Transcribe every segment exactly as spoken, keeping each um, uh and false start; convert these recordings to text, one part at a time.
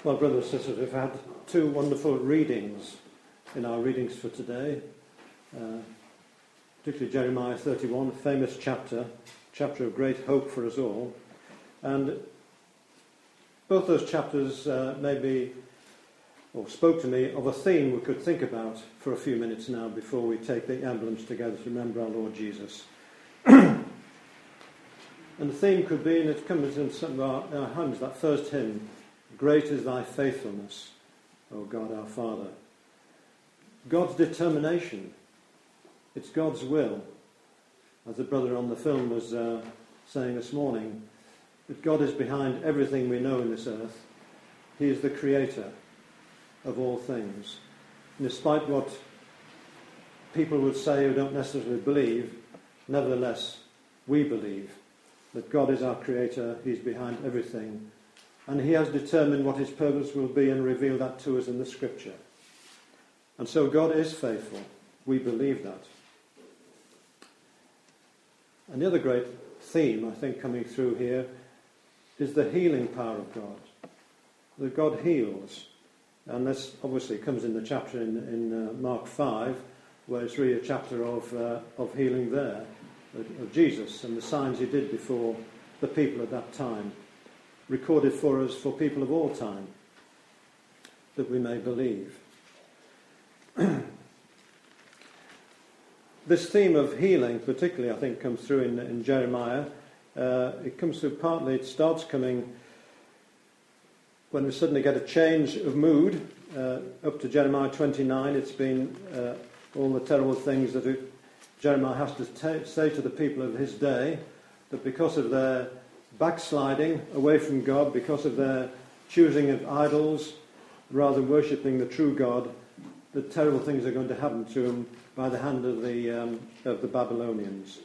Well, brothers and sisters, we've had two wonderful readings in our readings for today, uh, particularly Jeremiah thirty-one, famous chapter, chapter of great hope for us all. And both those chapters uh, maybe, or spoke to me of a theme we could think about for a few minutes now before we take the emblems together to remember our Lord Jesus. And the theme could be, and it comes in some of our, our hymns, that first hymn, "Great is thy faithfulness, O God our Father." God's determination. It's God's will. As the brother on the film was uh, saying this morning, that God is behind everything we know in this earth. He is the creator of all things. And despite what people would say who don't necessarily believe, nevertheless, we believe that God is our creator, he's behind everything, and he has determined what his purpose will be and revealed that to us in the scripture. And so God is faithful. We believe that. And the other great theme, I think, coming through here is the healing power of God. That God heals. And this obviously comes in the chapter in, in uh, Mark five, where it's really a chapter of, uh, of healing there, of, of Jesus and the signs he did before the people at that time, recorded for us for people of all time, that we may believe. This theme of healing, particularly, I think, comes through in, in Jeremiah. Uh, it comes through partly, it starts coming when we suddenly get a change of mood. Uh, up to Jeremiah twenty-nine, it's been uh, all the terrible things that it, Jeremiah has to t- say to the people of his day, that because of their backsliding away from God, because of their choosing of idols rather than worshipping the true God, that terrible things are going to happen to them by the hand of the um, of the Babylonians.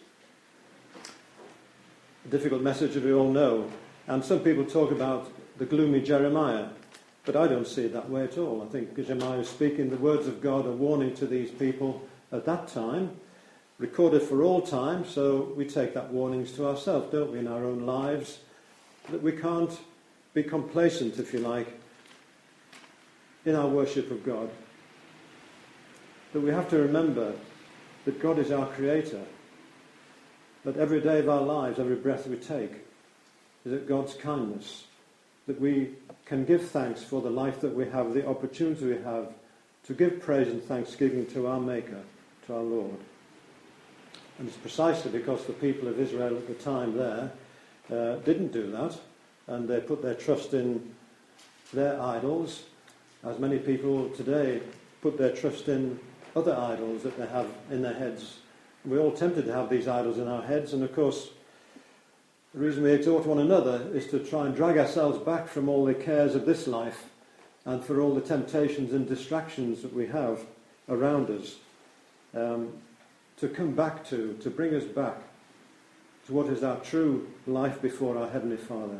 A difficult message that we all know. And some people talk about the gloomy Jeremiah, but I don't see it that way at all. I think Jeremiah is speaking the words of God, a warning to these people at that time, recorded for all time, so we take that warnings to ourselves, don't we, in our own lives, that we can't be complacent, if you like, in our worship of God. That we have to remember that God is our creator, that every day of our lives, every breath we take, is at God's kindness, that we can give thanks for the life that we have, the opportunity we have to give praise and thanksgiving to our Maker, to our Lord. And it's precisely because the people of Israel at the time there uh, didn't do that, and they put their trust in their idols, as many people today put their trust in other idols that they have in their heads. We're all tempted to have these idols in our heads, and of course the reason we exhort one another is to try and drag ourselves back from all the cares of this life and for all the temptations and distractions that we have around us, um, to come back to, to bring us back to what is our true life before our Heavenly Father.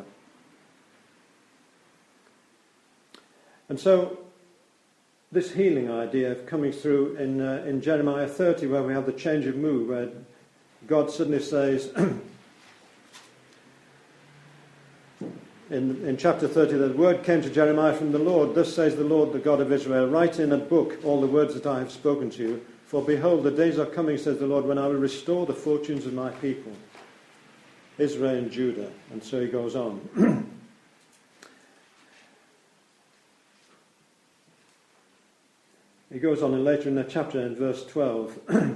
And so this healing idea coming through in uh, in Jeremiah thirty, where we have the change of mood, where God suddenly says, in, in chapter thirty, the word came to Jeremiah from the Lord, "Thus says the Lord, the God of Israel, write in a book all the words that I have spoken to you. For behold, the days are coming, says the Lord, when I will restore the fortunes of my people, Israel and Judah." And so he goes on. He goes on in later in the chapter in verse twelve.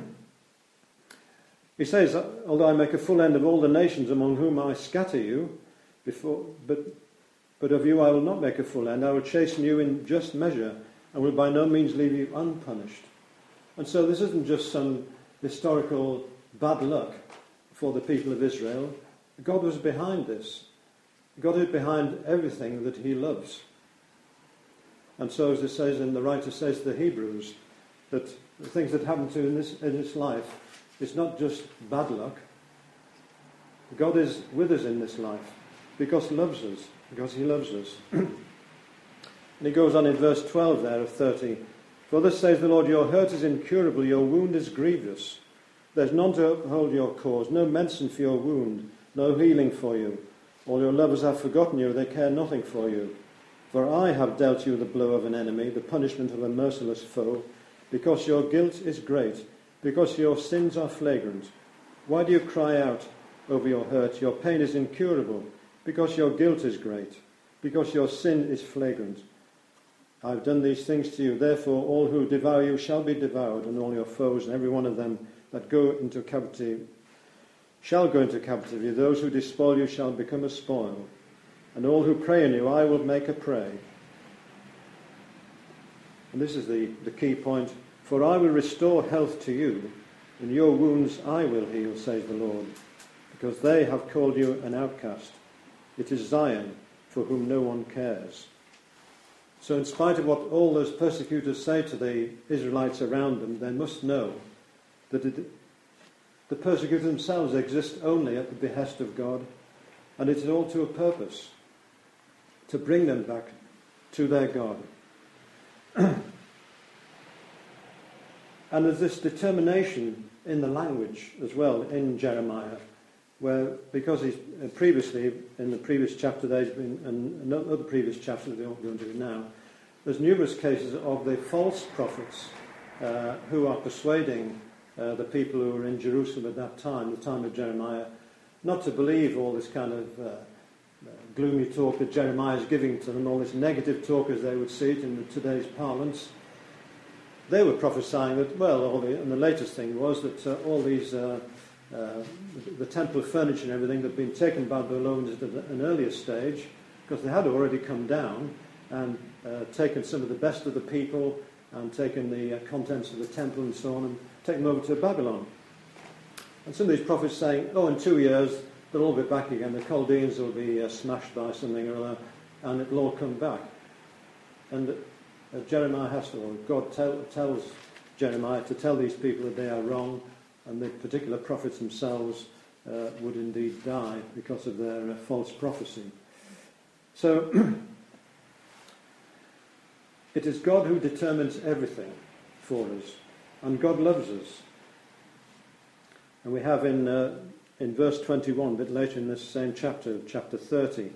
He says, "Although I make a full end of all the nations among whom I scatter you, before, but, but of you I will not make a full end. I will chasten you in just measure, and will by no means leave you unpunished." And so this isn't just some historical bad luck for the people of Israel. God was behind this. God is behind everything that he loves. And so, as it says, and the writer says to the Hebrews, that the things that happen to in this in this life, it's not just bad luck. God is with us in this life because he loves us, because he loves us. And he goes on in verse twelve there of thirty, "For thus says the Lord, your hurt is incurable, your wound is grievous. There's none to uphold your cause, no medicine for your wound, no healing for you. All your lovers have forgotten you, they care nothing for you. For I have dealt you the blow of an enemy, the punishment of a merciless foe, because your guilt is great, because your sins are flagrant. Why do you cry out over your hurt? Your pain is incurable, because your guilt is great, because your sin is flagrant. I have done these things to you, therefore all who devour you shall be devoured, and all your foes and every one of them that go into captivity shall go into captivity. Those who despoil you shall become a spoil, and all who prey on you I will make a prey. And this is the, the key point. For I will restore health to you, and your wounds I will heal, says the Lord, because they have called you an outcast. It is Zion, for whom no one cares. So in spite of what all those persecutors say to the Israelites around them, they must know that it, the persecutors themselves exist only at the behest of God, and it is all to a purpose, to bring them back to their God. And there's this determination in the language as well in Jeremiah, where, because he's uh, previously, in the previous chapter, there's been, and other previous chapters, we won't go into it now, there's numerous cases of the false prophets uh, who are persuading uh, the people who were in Jerusalem at that time, the time of Jeremiah, not to believe all this kind of uh, gloomy talk that Jeremiah is giving to them, all this negative talk as they would see it in the, today's parlance. They were prophesying that, well, all the, and the latest thing was that uh, all these, uh, uh, the temple furniture and everything that had been taken by the Babylonians at an earlier stage, because they had already come down and uh, taken some of the best of the people and taken the uh, contents of the temple and so on and taken them over to Babylon. And some of these prophets saying, oh, in two years they'll all be back again. The Chaldeans will be uh, smashed by something or other, and it'll all come back. And uh, Jeremiah has to, or God tell, tells Jeremiah to tell these people that they are wrong, and the particular prophets themselves uh, would indeed die because of their uh, false prophecy. So it is God who determines everything for us, and God loves us. And we have in uh, in verse twenty-one, a bit later in this same chapter, chapter thirty,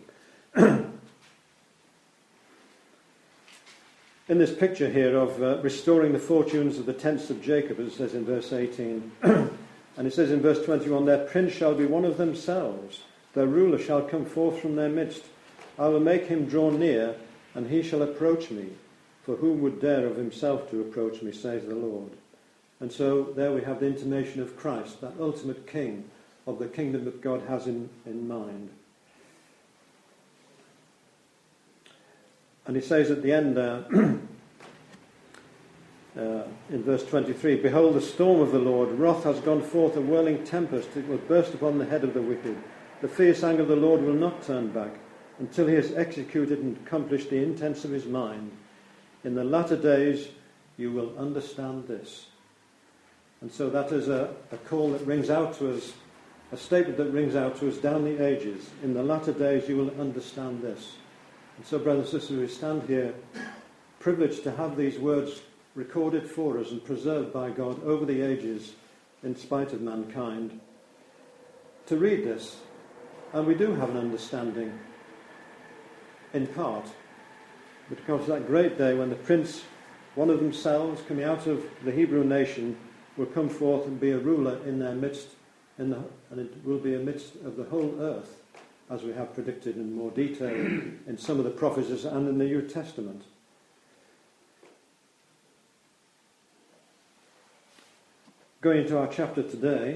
in this picture here of uh, restoring the fortunes of the tents of Jacob, as it says in verse eighteen, and it says in verse twenty-one, their prince shall be one of themselves, their ruler shall come forth from their midst. I will make him draw near, and he shall approach me. For whom would dare of himself to approach me, says the Lord. And so there we have the intimation of Christ, that ultimate king of the kingdom that God has in, in mind. And he says at the end uh, uh, in verse twenty-three, behold, the storm of the Lord, wrath has gone forth, a whirling tempest, it will burst upon the head of the wicked. The fierce anger of the Lord will not turn back until he has executed and accomplished the intents of his mind. In the latter days you will understand this. And so that is a, a call that rings out to us, a statement that rings out to us down the ages. In the latter days you will understand this. And so, brothers and sisters, we stand here privileged to have these words recorded for us and preserved by God over the ages in spite of mankind. To read this, and we do have an understanding in part, because that great day when the prince, one of themselves, coming out of the Hebrew nation, will come forth and be a ruler in their midst, in the, and it will be amidst of the whole earth, as we have predicted in more detail in some of the prophecies and in the New Testament. Going into our chapter today,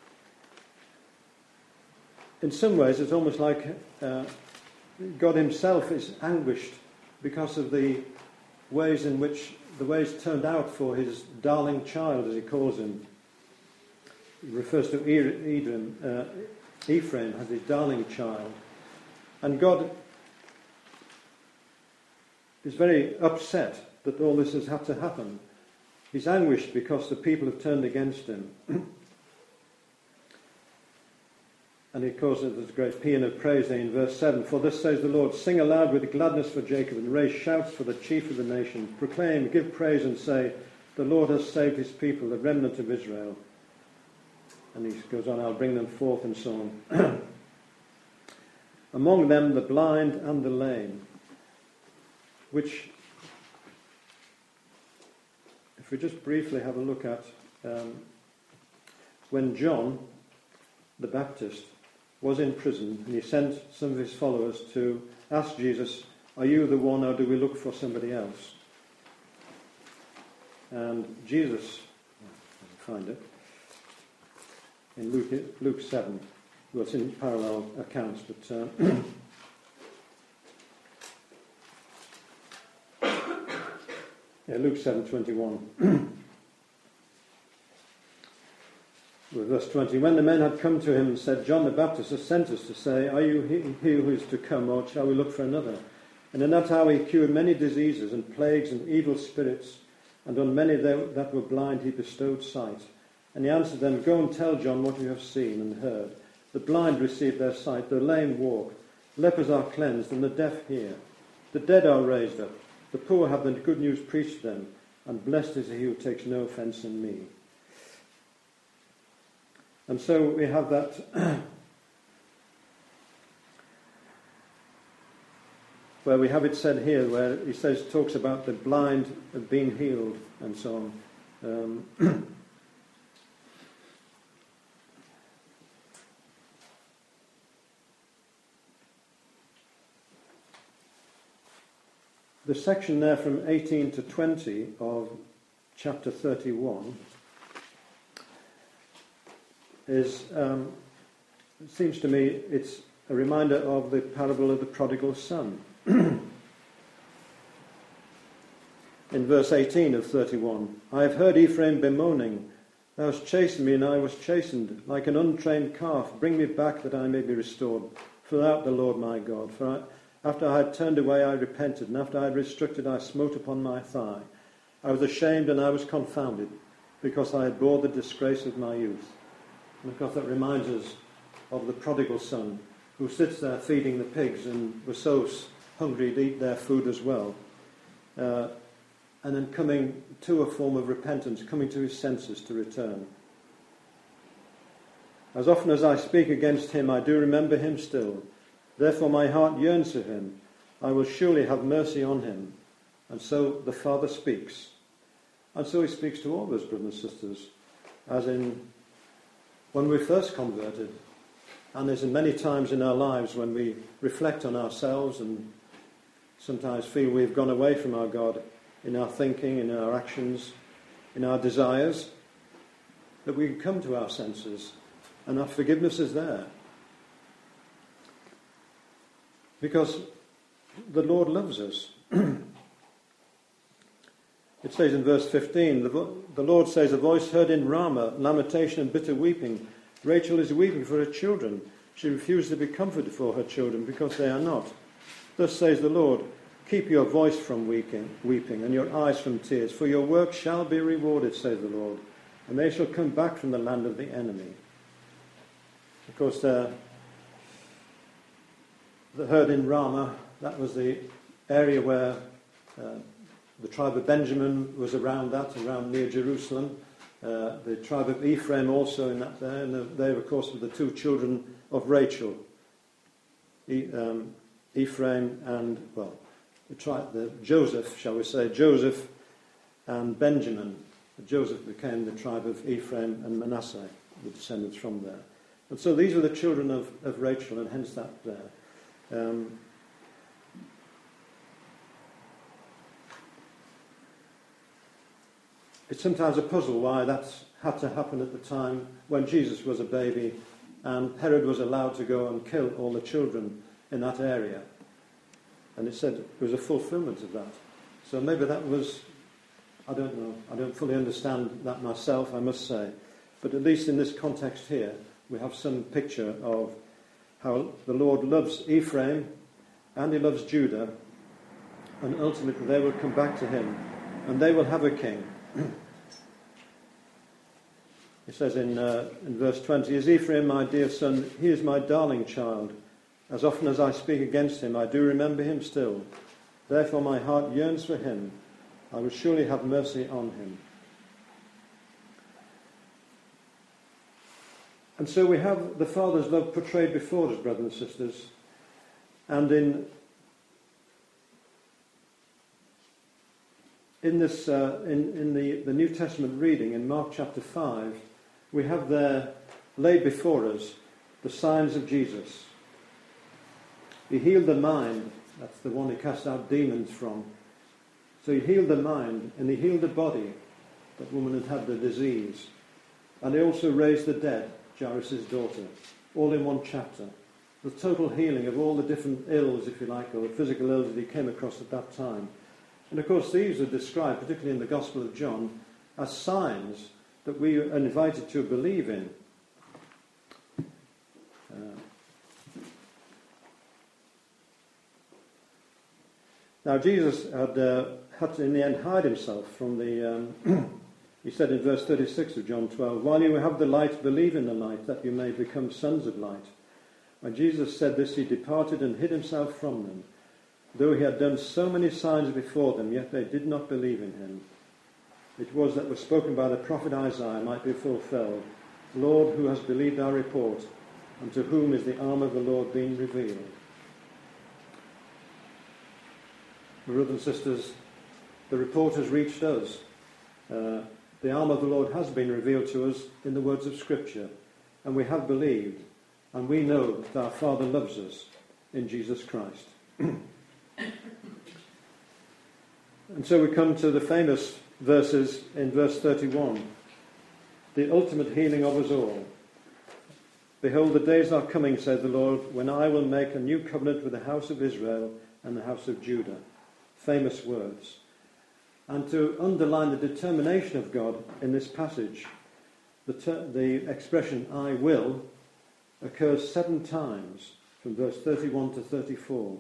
in some ways it's almost like uh, God himself is anguished because of the ways in which the ways turned out for his darling child, as he calls him. He refers to Ephraim, uh, Ephraim as his darling child. And God is very upset that all this has had to happen. He's anguished because the people have turned against him. And he calls it this great paean of praise in verse seven. For this says the Lord, sing aloud with gladness for Jacob, and raise shouts for the chief of the nations. Proclaim, give praise, and say, the Lord has saved his people, the remnant of Israel. And he goes on, I'll bring them forth, and so on. Among them the blind and the lame. which, if we just briefly have a look at, um, when John the Baptist was in prison, and he sent some of his followers to ask Jesus, are you the one, or do we look for somebody else? And Jesus, I'll find it, in Luke, Luke seven, well, it's in parallel accounts, but uh, yeah, Luke seven twenty-one. With verse twenty, when the men had come to him and said, John the Baptist has sent us to say, are you he, he who is to come, or shall we look for another? And in that hour he cured many diseases and plagues and evil spirits, and on many that were blind he bestowed sight. And he answered them, go and tell John what you have seen and heard. The blind receive their sight, the lame walk, lepers are cleansed, and the deaf hear. The dead are raised up, the poor have the good news preached to them, and blessed is he who takes no offence in me. And so we have that where we have it said here, where he says, talks about the blind being healed and so on. Um, the section there from eighteen to twenty of chapter thirty-one is, um, it seems to me, it's a reminder of the parable of the prodigal son. In verse eighteen of thirty-one, I have heard Ephraim bemoaning, thou hast chastened me, and I was chastened, like an untrained calf. Bring me back, that I may be restored. For thou art the Lord my God. For I, after I had turned away, I repented, and after I had restricted, I smote upon my thigh. I was ashamed, and I was confounded, because I had bore the disgrace of my youth. And of course that reminds us of the prodigal son, who sits there feeding the pigs and was so hungry to eat their food as well. Uh, and then coming to a form of repentance, coming to his senses to return. As often as I speak against him, I do remember him still. Therefore my heart yearns for him. I will surely have mercy on him. And so the Father speaks. And so he speaks to all of us, brothers and sisters, as in when we first converted. And there's many times in our lives when we reflect on ourselves and sometimes feel we've gone away from our God in our thinking, in our actions, in our desires, that we can come to our senses and our forgiveness is there. Because the Lord loves us. It says in verse fifteen, the, vo- the Lord says, a voice heard in Ramah, lamentation and bitter weeping. Rachel is weeping for her children. She refused to be comforted for her children because they are not. Thus says the Lord, keep your voice from weeping, weeping and your eyes from tears, for your work shall be rewarded, says the Lord, and they shall come back from the land of the enemy. Of course, uh, the herd in Ramah, that was the area where uh, the tribe of Benjamin was around that, around near Jerusalem. Uh, the tribe of Ephraim also in that there, and they, of course, were the two children of Rachel, e, um, Ephraim and, well, the tribe, the Joseph, shall we say, Joseph and Benjamin. Joseph became the tribe of Ephraim and Manasseh, the descendants from there. And so these are the children of, of Rachel, and hence that there. Um, it's sometimes a puzzle why that's had to happen at the time when Jesus was a baby and Herod was allowed to go and kill all the children in that area. And it said it was a fulfillment of that. So maybe that was, I don't know, I don't fully understand that myself, I must say. But at least in this context here, we have some picture of how the Lord loves Ephraim and he loves Judah, and ultimately they will come back to him and they will have a king. It says in, uh, in verse twenty, is Ephraim my dear son? He is my darling child. As often as I speak against him, I do remember him still. Therefore my heart yearns for him. I will surely have mercy on him. And so we have the Father's love portrayed before us, brothers and sisters. And in in this, uh, in, in the, the New Testament reading in Mark chapter five, we have there laid before us the signs of Jesus. He healed the mind, that's the one he cast out demons from. So he healed the mind, and he healed the body. That woman had had the disease. And he also raised the dead, Jairus' daughter, all in one chapter. The total healing of all the different ills, if you like, or physical ills that he came across at that time. And of course these are described, particularly in the Gospel of John, as signs that we are invited to believe in. Uh, now Jesus had, uh, had to in the end hide himself from the... Um, he said in verse thirty-six of John twelve, "While you have the light, believe in the light, that you may become sons of light." When Jesus said this, he departed and hid himself from them. Though he had done so many signs before them, yet they did not believe in him. It was that was spoken by the prophet Isaiah might be fulfilled. "Lord, who has believed our report? And to whom is the arm of the Lord being revealed?" Brothers and sisters, the report has reached us. Uh, the arm of the Lord has been revealed to us in the words of Scripture, and we have believed, and we know that our Father loves us in Jesus Christ. And so we come to the famous verses in verse thirty-one, the ultimate healing of us all. "Behold, the days are coming, says the Lord, when I will make a new covenant with the house of Israel and the house of Judah." Famous words. And to underline the determination of God in this passage, the, ter- the expression "I will" occurs seven times from verse thirty-one to thirty-four.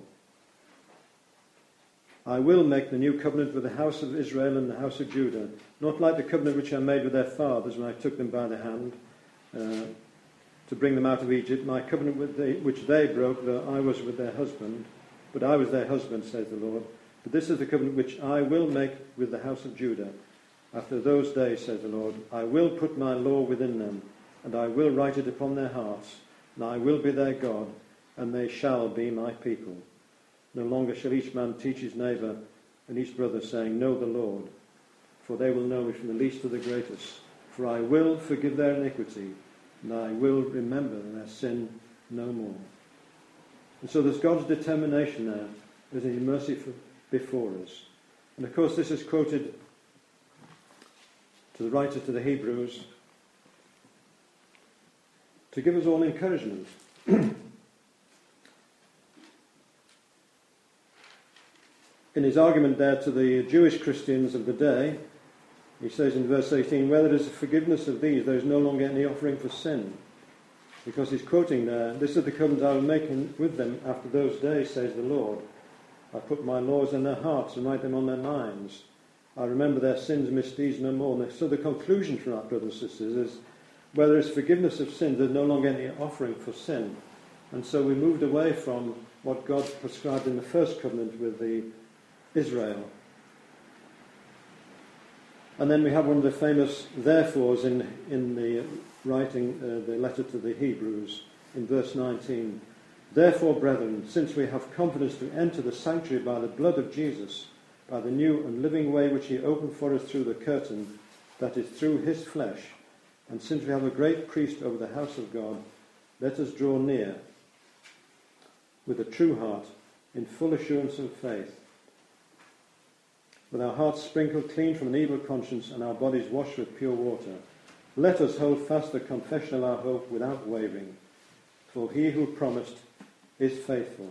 "I will make the new covenant with the house of Israel and the house of Judah, not like the covenant which I made with their fathers when I took them by the hand uh, to bring them out of Egypt, my covenant with the, which they broke, though I was with their husband, but I was their husband, says the Lord. But this is the covenant which I will make with the house of Judah. After those days, says the Lord, I will put my law within them, and I will write it upon their hearts, and I will be their God, and they shall be my people. No longer shall each man teach his neighbour and each brother, saying, Know the Lord, for they will know me from the least to the greatest. For I will forgive their iniquity, and I will remember their sin no more. And so there's God's determination there. There's his mercy for, before us. And of course this is quoted to the writer to the Hebrews to give us all encouragement. In his argument there to the Jewish Christians of the day, he says in verse eighteen, where there is forgiveness of these, there is no longer any offering for sin. Because he's quoting there, this is the covenant I will make with them after those days, says the Lord. I put my laws in their hearts and write them on their minds. I remember their sins, misdeeds no more. So the conclusion from that, brothers and sisters, is where there is forgiveness of sins, there's no longer any offering for sin. And so we moved away from what God prescribed in the first covenant with the Israel. And then we have one of the famous therefores in, in the writing, uh, the letter to the Hebrews, in verse nineteen. Therefore, brethren, since we have confidence to enter the sanctuary by the blood of Jesus, by the new and living way which he opened for us through the curtain, that is through his flesh, and since we have a great priest over the house of God, let us draw near with a true heart, in full assurance of faith, with our hearts sprinkled clean from an evil conscience and our bodies washed with pure water. Let us hold fast the confession of our hope without wavering, for he who promised is faithful.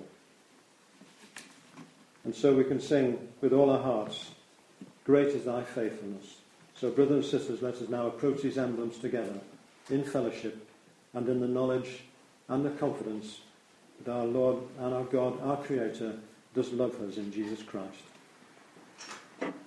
And so we can sing with all our hearts, great is thy faithfulness. So brothers and sisters, let us now approach these emblems together in fellowship and in the knowledge and the confidence that our Lord and our God, our Creator, does love us in Jesus Christ.